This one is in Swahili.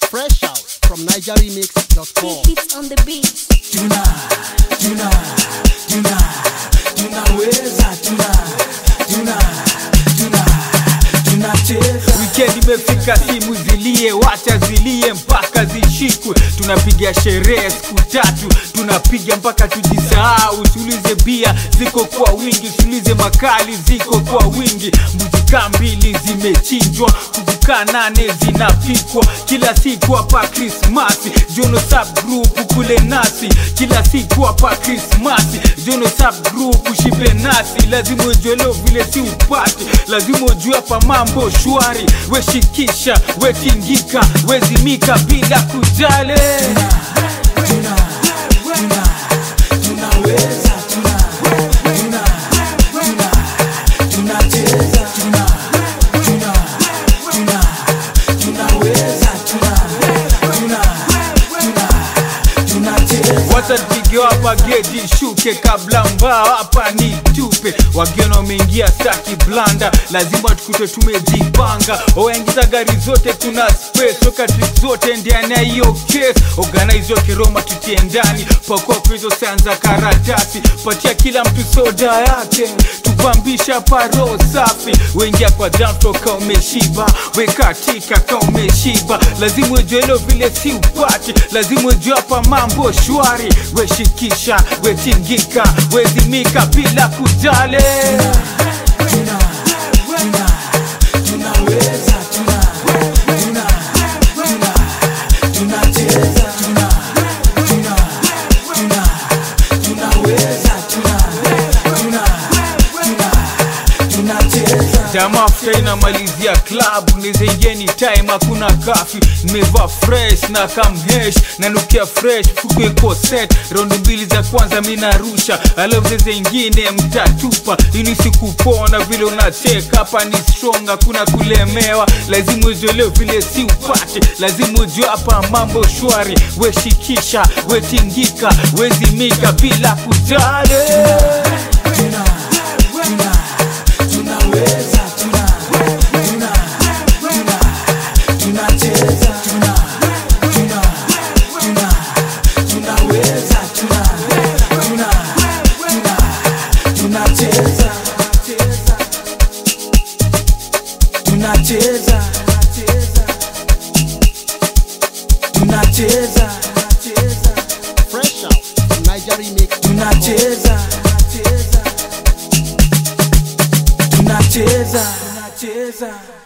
Fresh out from NigerRemix.com. Beats on the beat. Weekend imefika, simu zilie, wacha zilie mpaka zishikwe. Tunapiga sherehe siku tatu, tunapiga mpaka tujisahau. Tulize bia ziko kwa wingi, tulize makali ziko kwa wingi. Muzika mbili zimechinjwa, kuvuka 8 zinapikwa. Kila siku hapa Christmas, Jono Sub Group kule nasi. Kila siku hapa Christmas, Jono Sub Group shibe nasi. Lazima ujue leo vile si upate, lazima ujue hapa mambo shwari. We shikisha, we tingika, we zimika bila kujale. Watapige hapa gedi shuke kabla mbao hapa ni tupe. Wageni wameingia staki blanda, lazima tukute tumejipanga. Oingiza gari zote tuna space, weka tricks zote ndani ya hiyo case. Organize yo kiroma tutie ndani, pakua kwezo sanza karatasi. Patia kila mtu soda yake, tupambisha paro safi. Wengia kwa dance floor kama umeshiba, weka tika kama umeshiba. Lazima ujue leo vile si upate, lazima ujue hapa mambo shwari. We shikisha, we tingika, we zimika bila kujale. Jamaa fray na malizia club, nize anytime hakuna kafi. Nimeva fresh na kamhesh, nanukia fresh, fuku eko set. Round mbili za kwanza mina rusha, alafu zeze ingine mtatupa. Ini sikupona vile unacheka, hapa ni strong hakuna kulemewa. Lazima ujue leo vile si upate, lazima ujue hapa mambo shwari. We shikisha, we tingika, we zimika bila kujale. Fresh out from NigerRemix.com. Tunacheza